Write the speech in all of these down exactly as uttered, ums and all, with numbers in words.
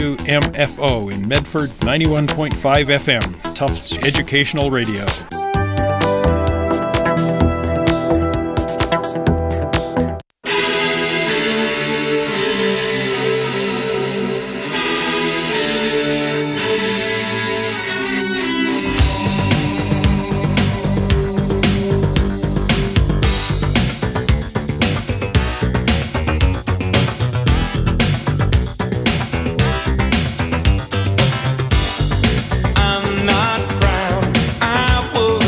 M F O in Medford, ninety-one point five F M, Tufts Educational Radio. I'm not proud. I would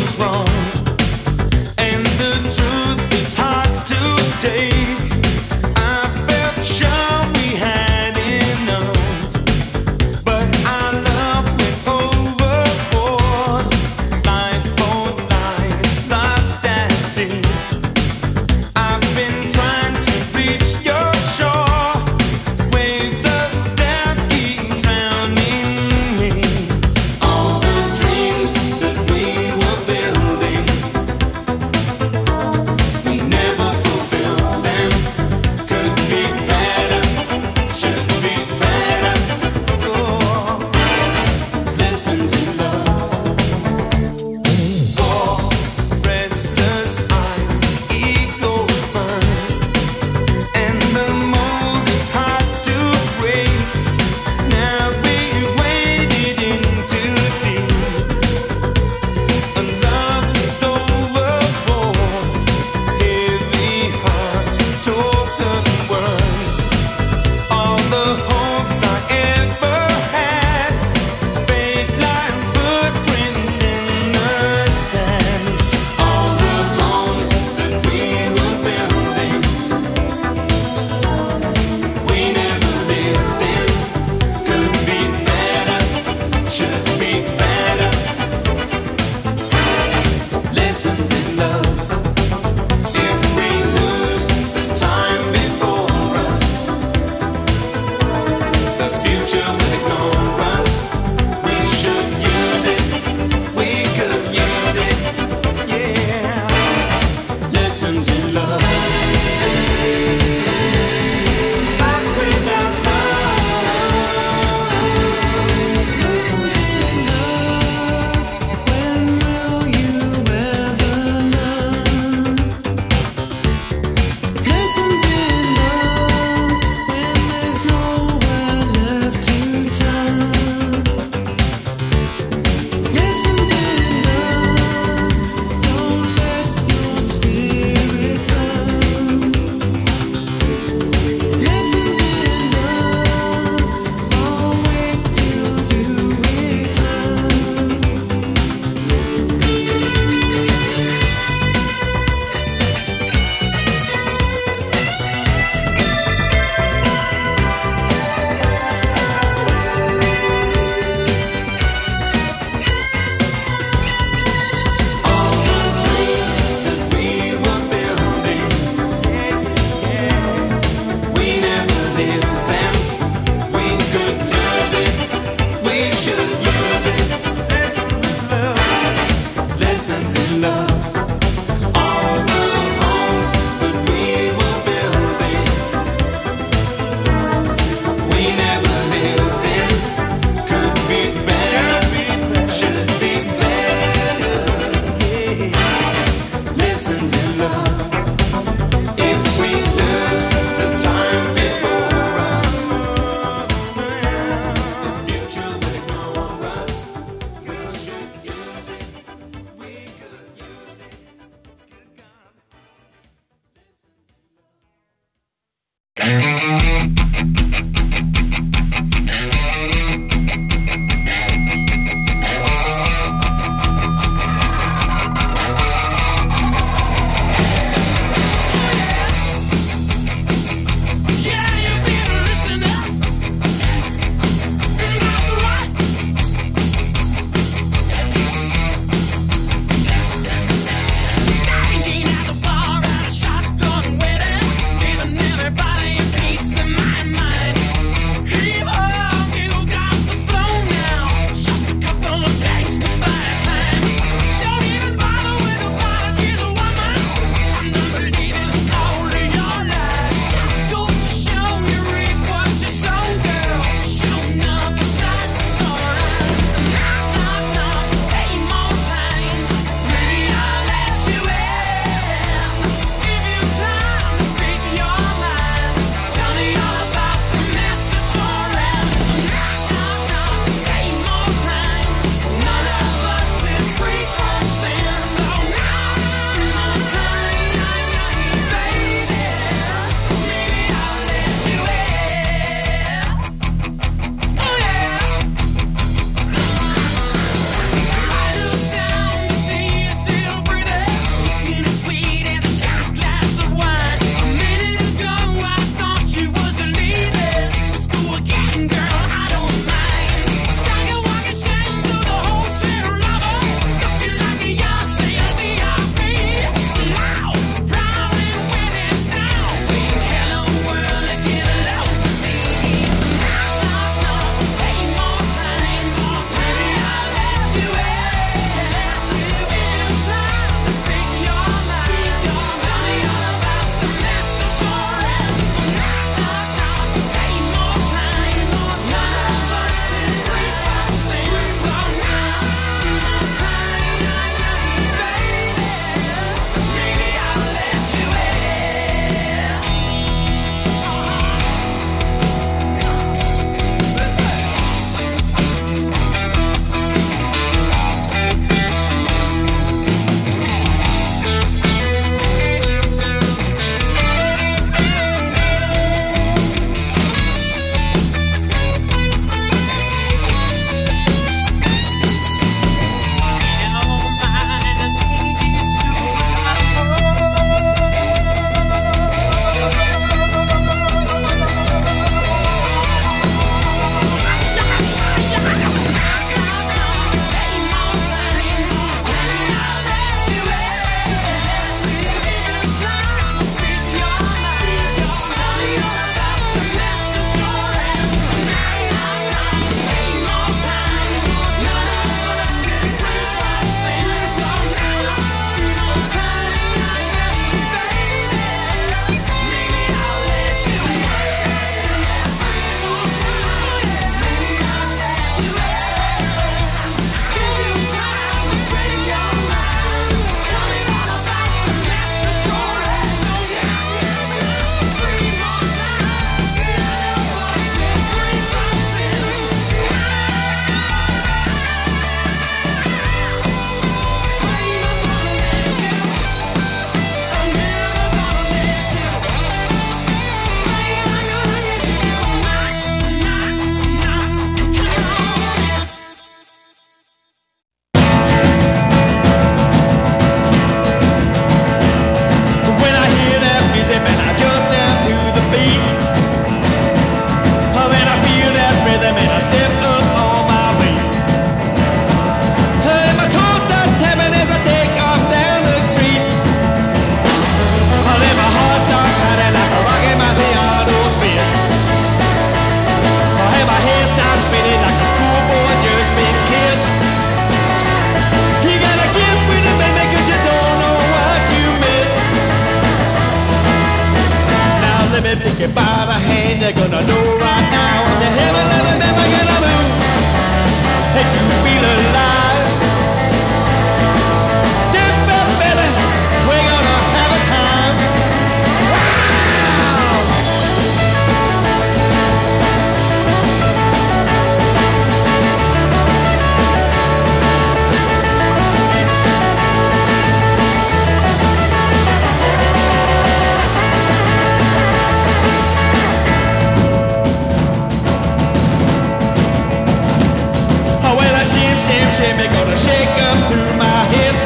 shame, shame, me gonna shake up through my hips.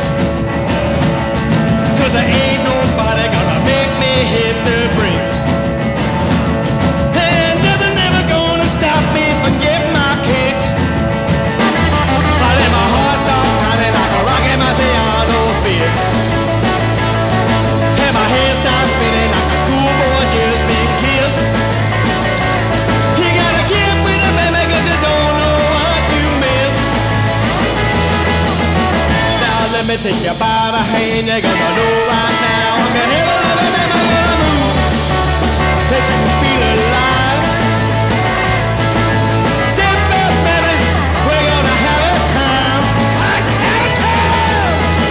Cause there ain't nobody gonna make me hit the brakes. And nothing ever gonna stop me from getting my kicks. I let my heart start pounding like a rocket Marciano fist. And my head starts spinning like a schoolboy just been kissed. You gotta get with it, baby, cause you don't know what you miss. Now let me take you by the hand, you're gonna know right now. I'm gonna hit a little bit, I'm gonna move, that you can feel alive. Step up, baby, we're gonna have a time. Let's have a time.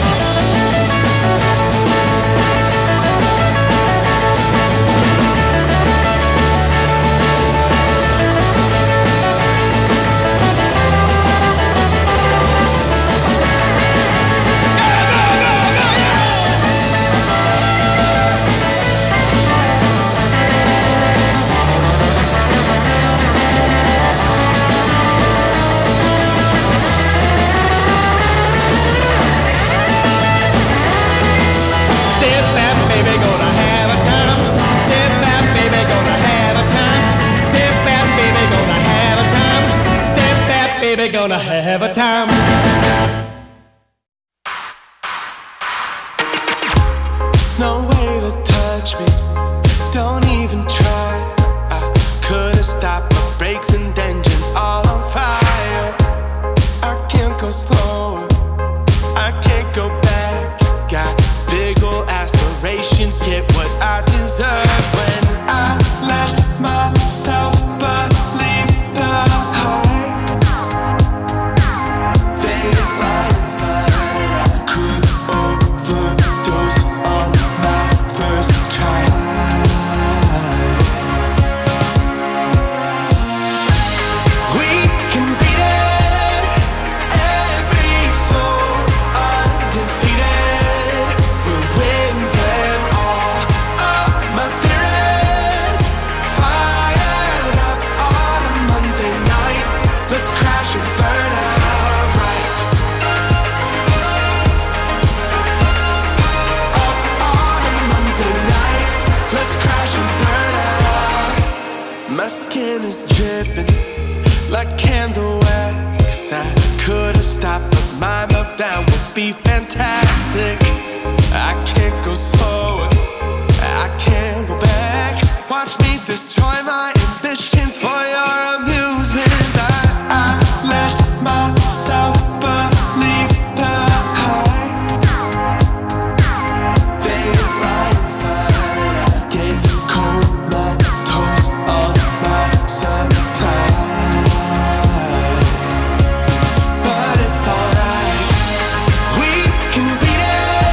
Gonna have a time. No way to touch me, don't even try. I could've stopped the brakes and engines all on fire. I can't go slower, I can't go back. Got big ol' aspirations, get what I deserve. When I let myself believe the hype, my skin is dripping like candle wax. I could've stopped, but my meltdown would be fantastic. I can't go slower, I can't go back. Watch me destroy my ambitions for your amusement. I, I let myself believe the hype. They lie inside, I get cold, my toes on my supply. But it's alright, we can beat it.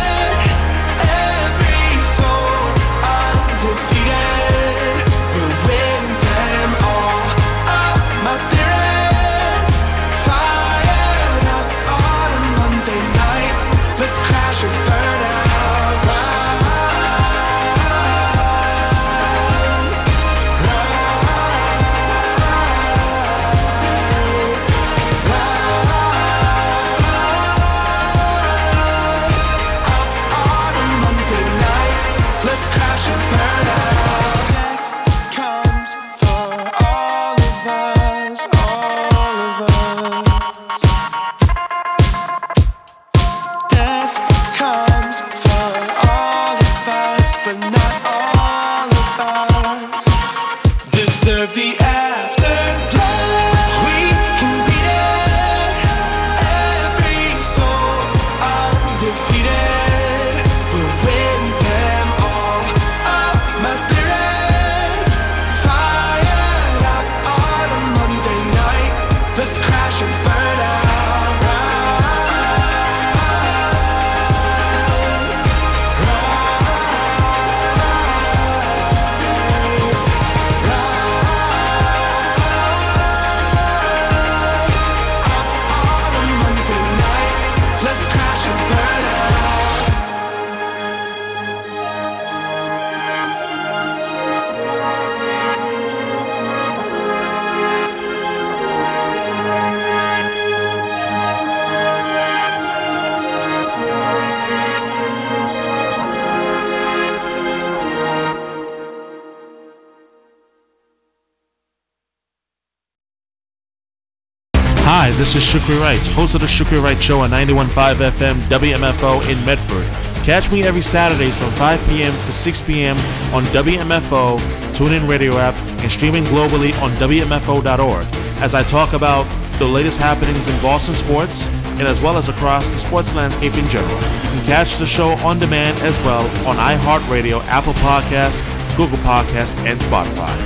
Hi, this is Shukri Wright, host of the Shukri Wright Show on ninety-one point five F M W M F O in Medford. Catch me every Saturdays from five p.m. to six p.m. on W M F O, TuneIn Radio app, and streaming globally on W M F O dot org as I talk about the latest happenings in Boston sports and as well as across the sports landscape in general. You can catch the show on demand as well on iHeartRadio, Apple Podcasts, Google Podcasts, and Spotify.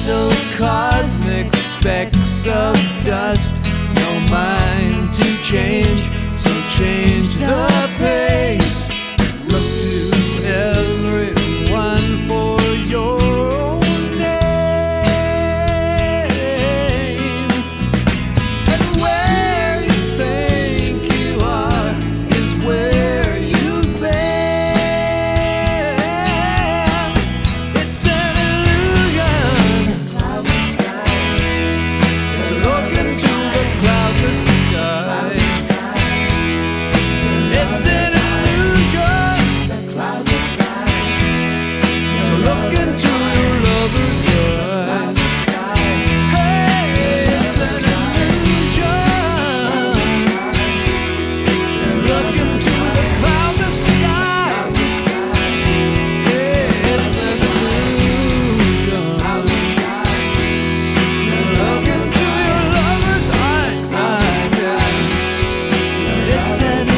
little cosmic specks of dust. No mind to change, so change the pace. Look to everyone for your own name. And where you think you are is where you've been. It's an illusion to look into the cloudless sky. It's an illusion to look into your lover's eyes. Hey, it's an illusion to look into the cloudless sky. Yeah, it's an illusion to look into your lover's eyes. It's an illusion.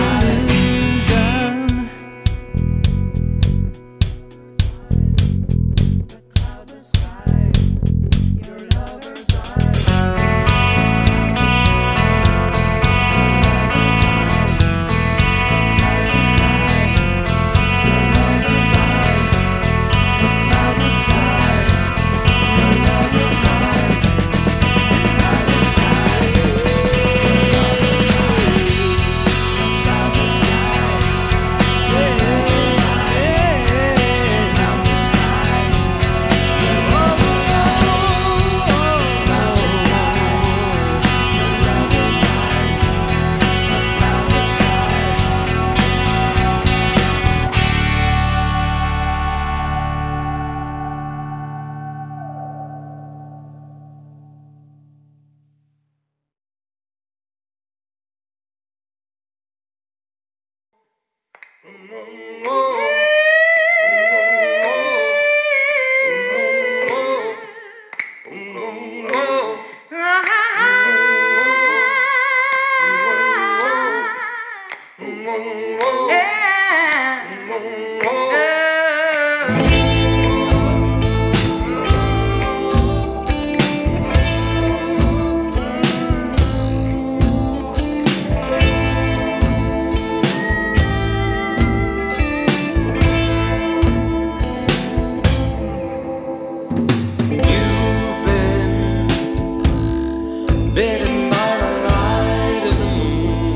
Bitten by the light of the moon.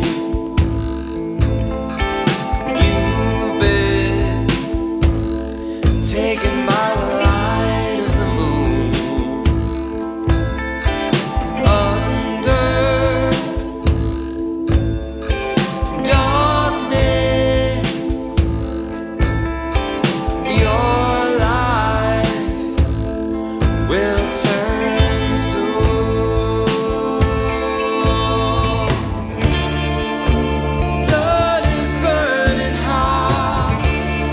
You've been taken by the light of the moon. Under darkness, your life will turn soon. Blood is burning hot.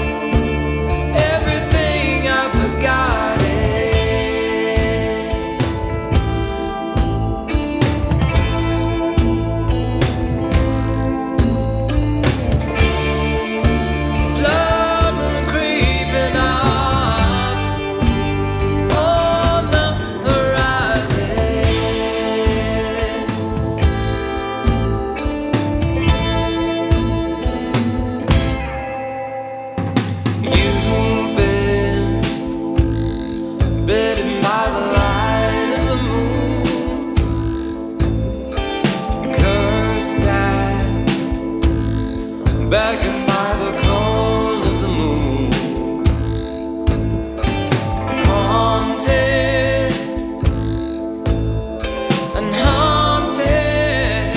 Everything I've forgotten. Blood creeping up on the horizon. You've been bitten by the light of the moon. Cursed at, beckoned by the cold of the moon. Haunted and haunted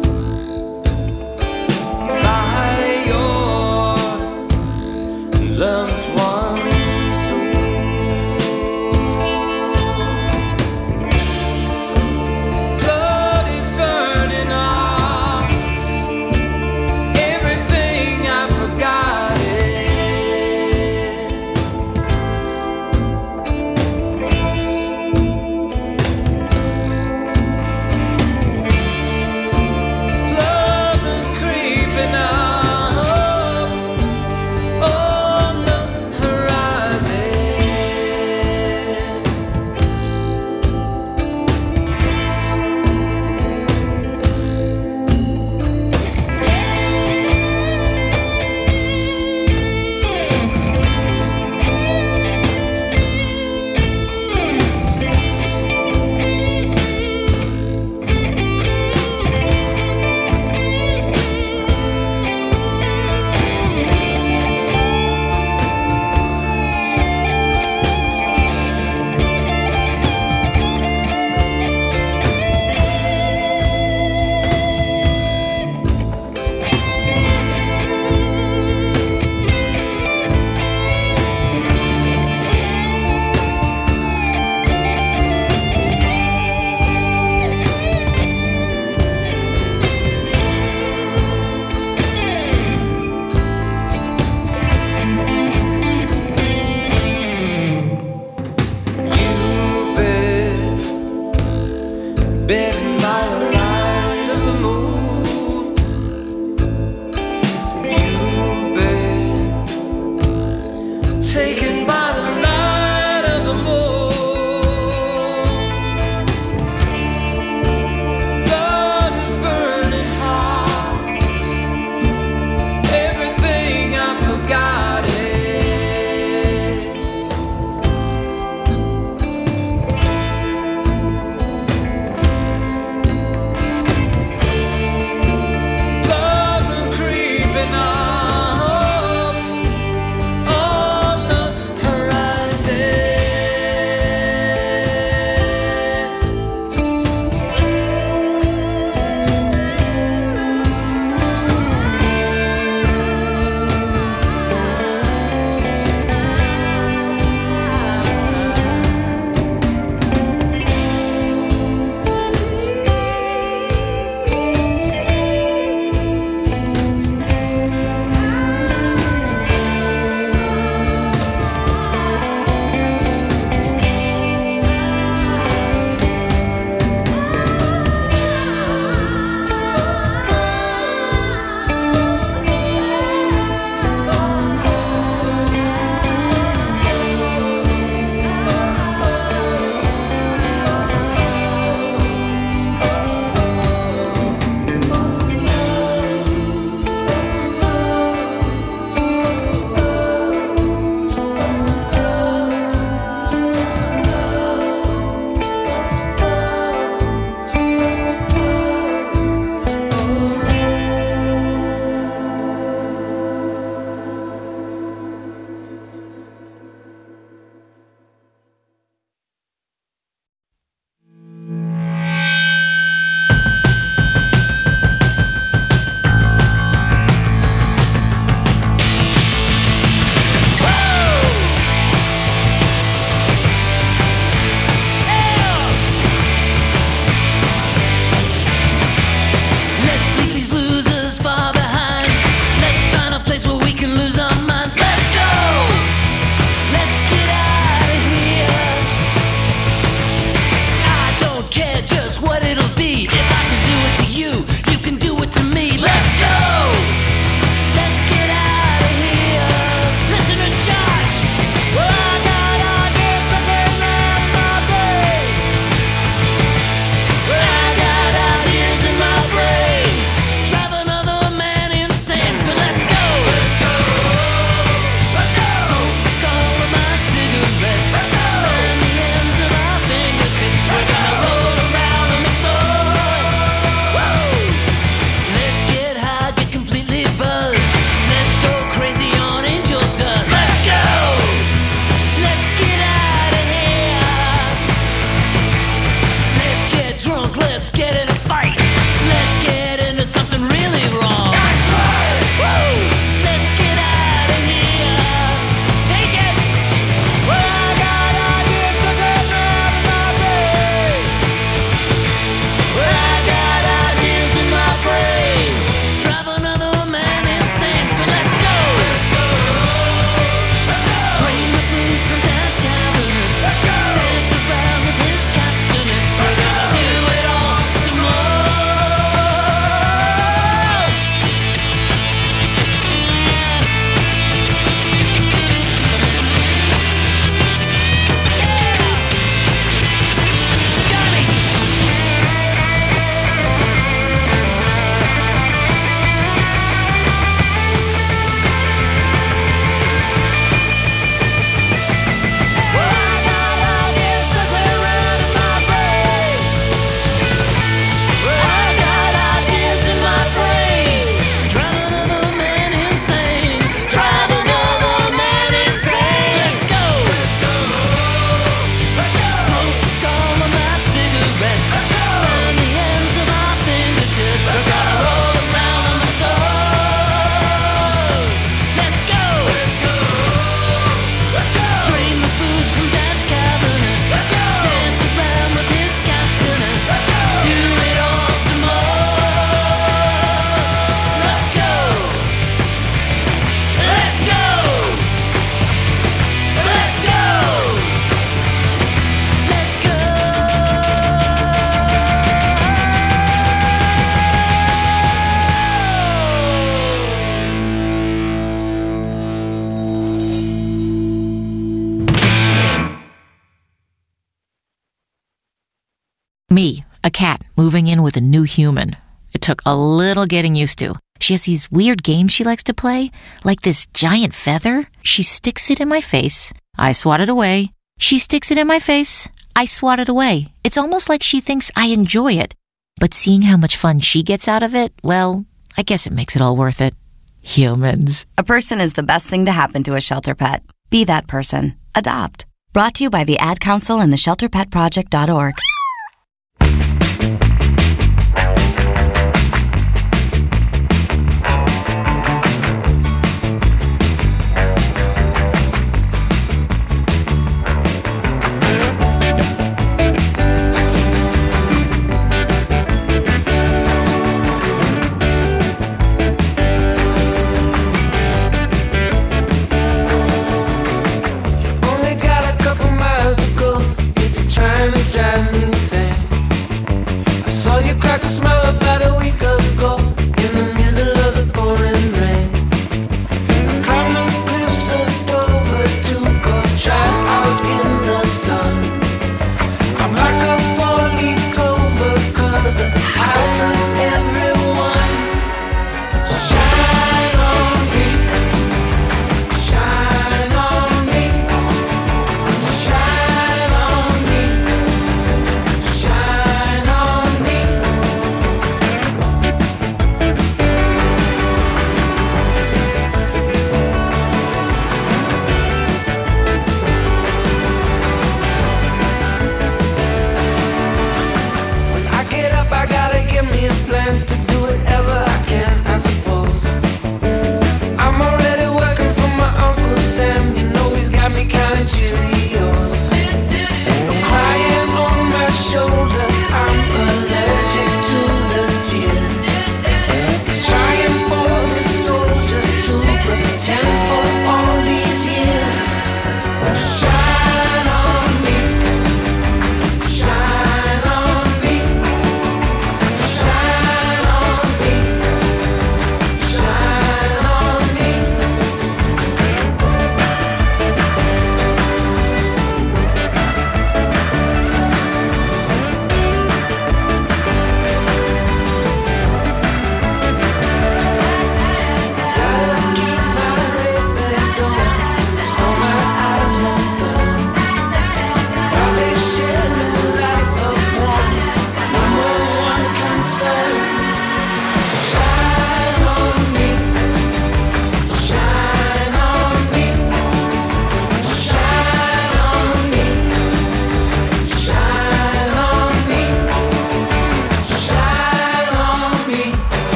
by your loved ones soon. Blood is burning hot. Everything I cat moving in with a new human. It took a little getting used to. She has these weird games she likes to play, like this giant feather. She sticks it in my face. I swat it away. She sticks it in my face. I swat it away. It's almost like she thinks I enjoy it. But seeing how much fun she gets out of it, well, I guess it makes it all worth it. Humans. A person is the best thing to happen to a shelter pet. Be that person. Adopt. Brought to you by the Ad Council and the shelter pet project dot org. Only got a couple miles to go if you're trying to drive me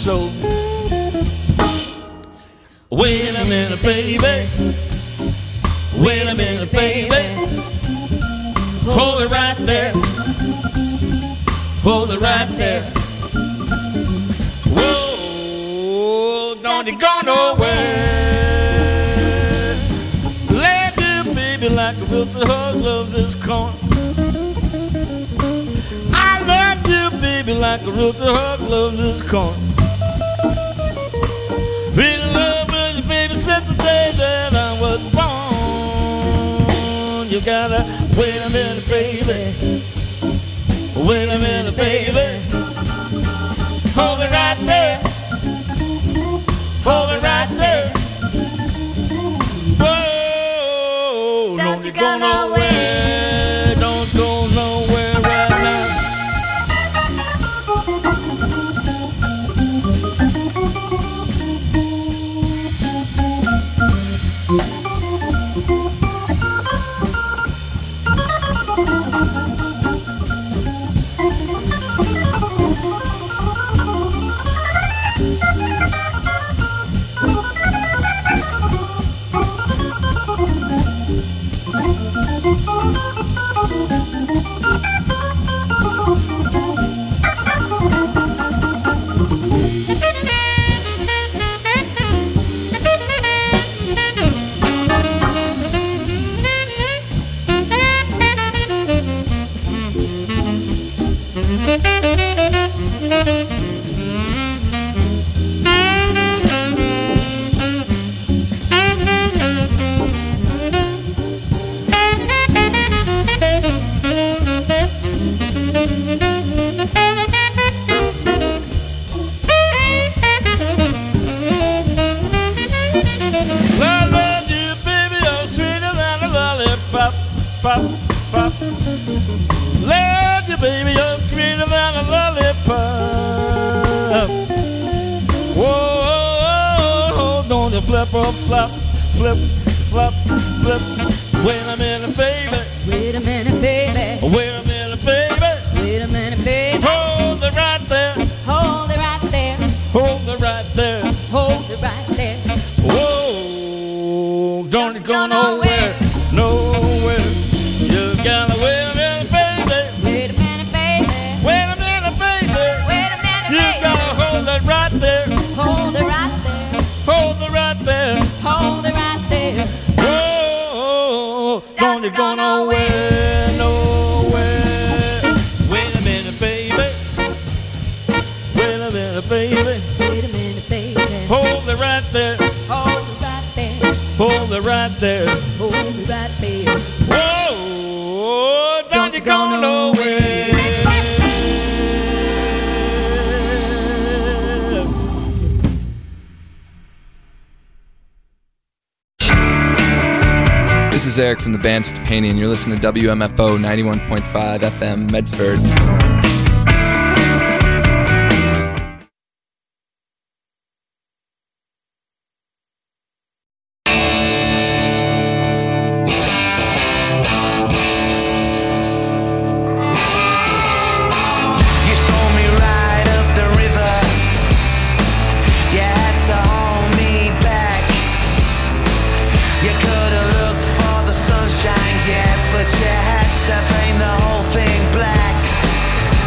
soul. Wait a minute, baby. Wait a minute, baby. Hold it right there. Hold it right there. Whoa, don't you go nowhere. Love you, baby, like a rooster hug loves his corn. I love you, baby, like a rooster hug loves his corn. Been in love with you, baby, since the day that I was born. You gotta wait a minute, baby. Wait a minute, baby. Hold it right there. Hold it right there. Whoa, don't you go nowhere. Don't go nowhere right now. Pop, pop. Love you, baby, you're sweeter than a lollipop. Whoa, don't you flip or flop, flip, flop, flip. Wait a minute, baby. Wait a minute, baby. Wait a minute, baby. Wait a minute, baby. Hold it right there. Hold it right there. Hold it right there. Hold it right there. Whoa, don't you go nowhere, nowhere. You gotta wait a minute, baby. Wait a minute, baby. Wait a minute, baby. Wait a minute, You baby. gotta hold it right there. Hold it right there. Hold it right there. Hold it right there. Whoa, don't you go nowhere, nowhere. Wait a minute, baby. Wait a minute, baby. Wait a minute, baby. Hold it right there. Hold it right there. Hold it right there. Hold it right there. Whoa, don't you go nowhere. This is Eric from the band Stepani, and you're listening to W M F O ninety-one point five F M Medford. But you had to paint the whole thing black.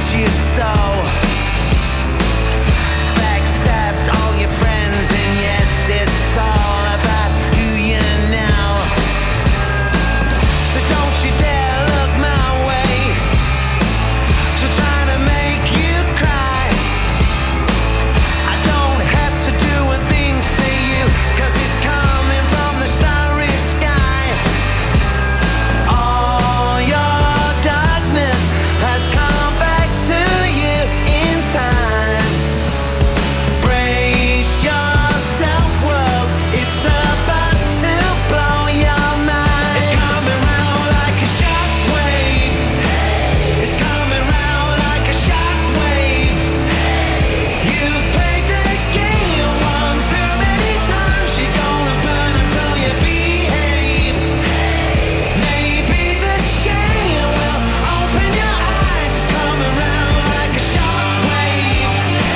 you so. Backstabbed all your friends, and yes, it's all about who you know. So don't you dare look my way, to trying to make you cry. I don't have to do a thing to you, 'cause it's coming from the starry sky. All your darkness has come back to you in time. Brace yourself, world, it's about to blow your mind. It's coming round like a shockwave. It's coming round like a shockwave. You've played the game one too many times. You're gonna burn until you behave. Maybe the shame will open your eyes. It's coming round like a shockwave.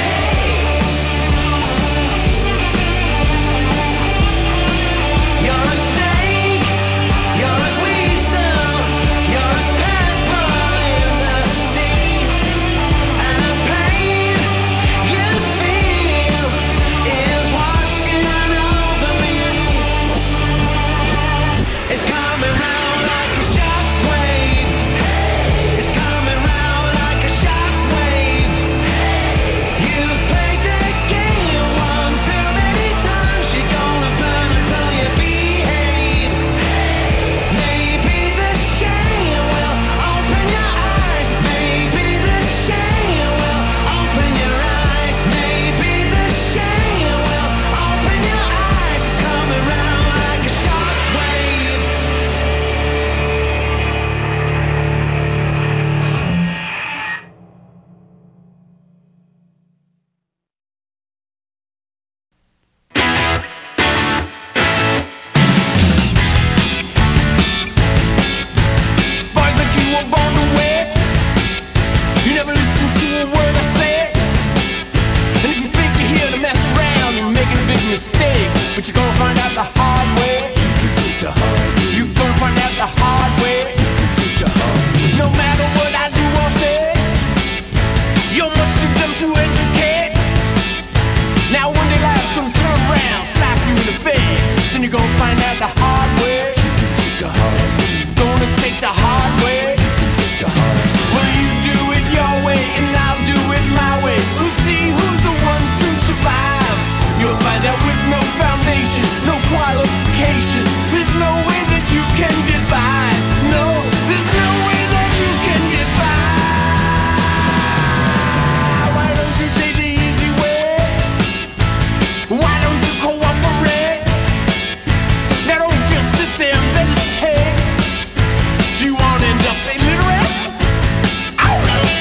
You're a snake, you're a weasel, you're a pebble in the sea, and the pain you feel is washing over me. It's coming round like a shockwave. It's coming round like a shockwave. You've played the game one too many times. You're gonna burn until you behave. Maybe the shame will open your eyes. Maybe the shame will open your eyes. Maybe the shame will open your eyes. It's coming round like a shockwave. Boys like you were born to waste. You never listen to a word I say. And if you think you're here to mess around, you're making a big mistake. But you're gonna find out the hard way. You can take the hard way. You're gonna find out the hard way. You can take the hard way. No matter what I do or say, you're much too dumb to educate. Now one day life's gonna turn around, slap you in the face. Then you're gonna find out the hard way. You can take the hard way. Gonna take the hard way. You can take the hard way. Well, you do it your way and I'll do it my way. We'll see who's the one to survive. You'll find out with no foundation, no qualifications. There's no way that you can get by. No, there's no way that you can get by. Why don't you take the easy way? Why don't you cooperate? Now don't just sit there and vegetate. Do you want to end up illiterate? Ow!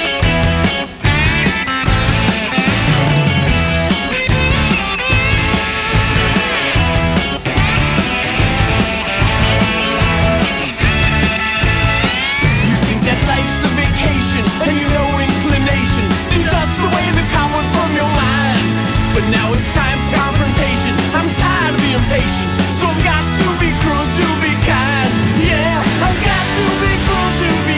You think that life's a vacation and you know inclination to dust away the cobweb from your mind. But now it's time for confrontation. I'm tired of being patient, so I've got to be cruel to be kind. Yeah, I've got to be cruel to be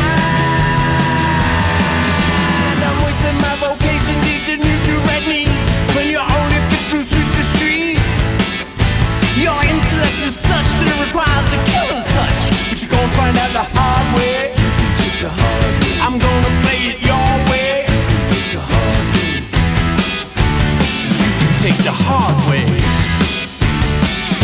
kind. I'm wasting my vocation teaching you to read me when you're only fit through sophistry. Your intellect is such that it requires a killer's touch. But you're gonna find out the hard way. You can take the hard way. I'm gonna play it your way. You can take the hard way. You can take the hard way.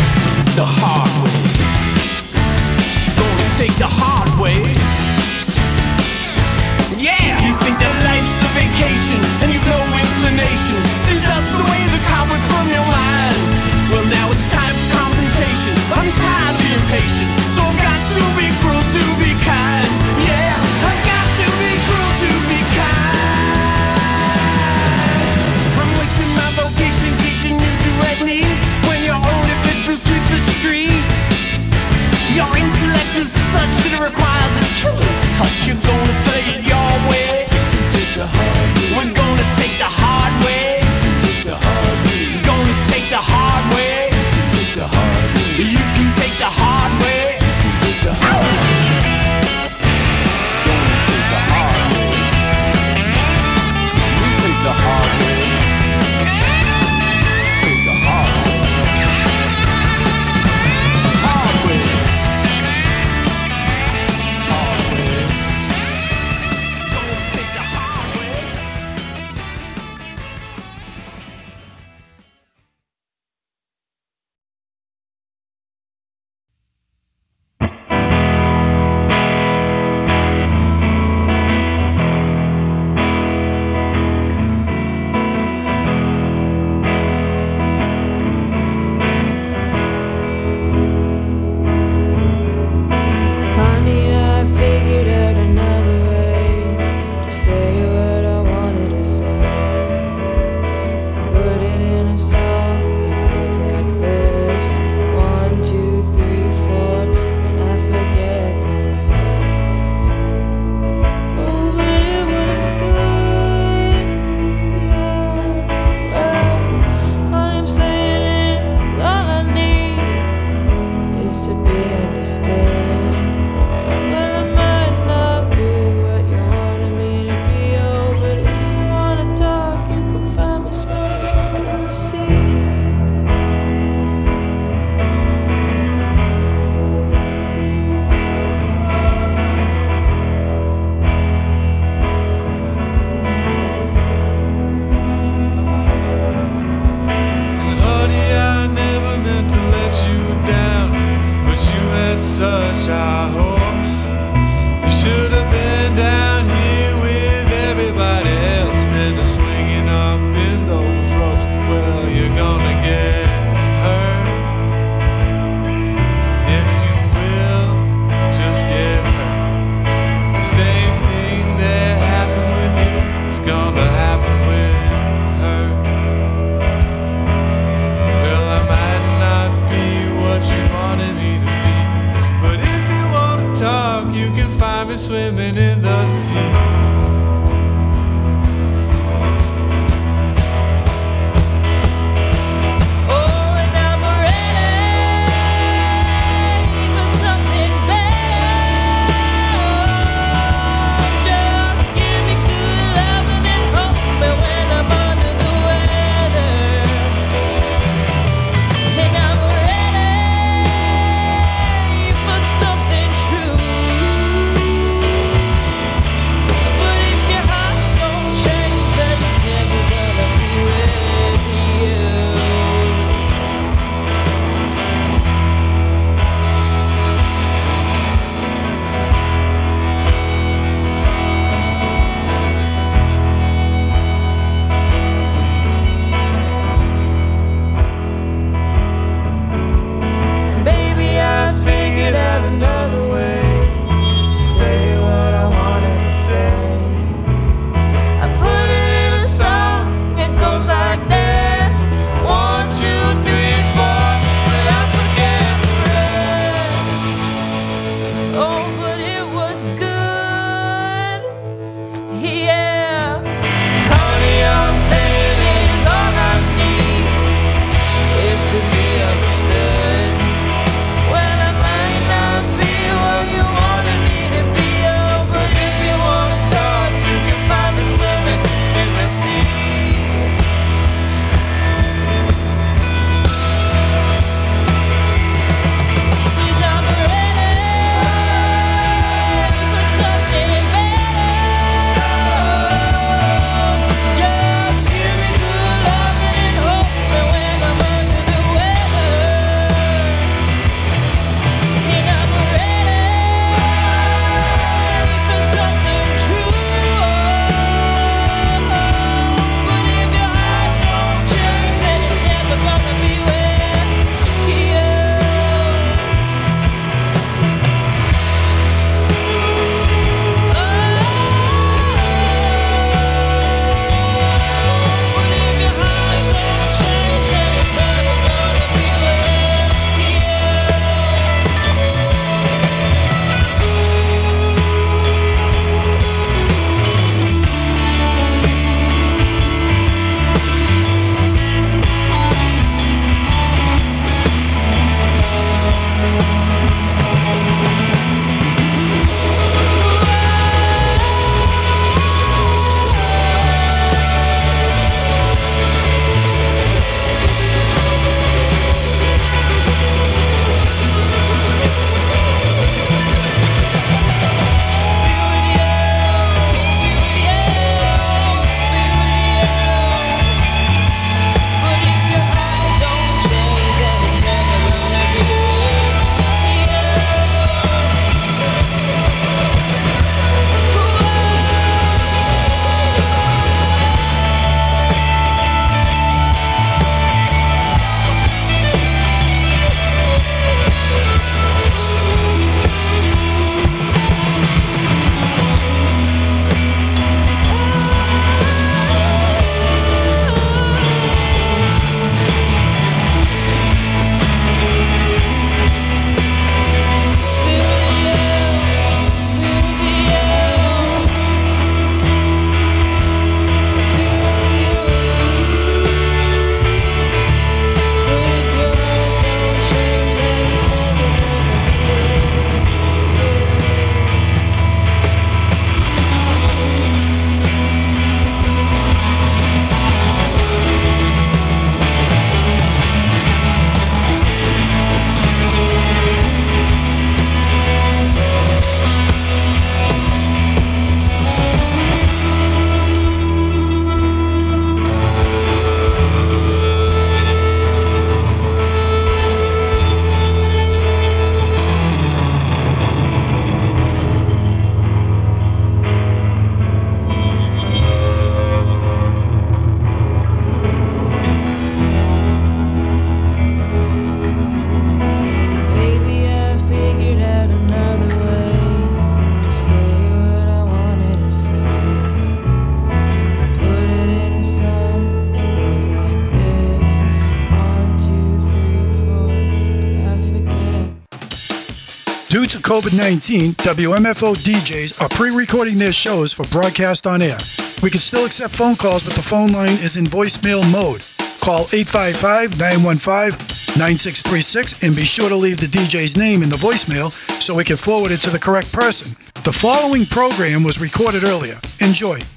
covid nineteen, W M F O D Js are pre-recording their shows for broadcast on air. We can still accept phone calls, but the phone line is in voicemail mode. Call eight five five, nine one five, nine six three six and be sure to leave the D J's name in the voicemail so we can forward it to the correct person. The following program was recorded earlier. Enjoy.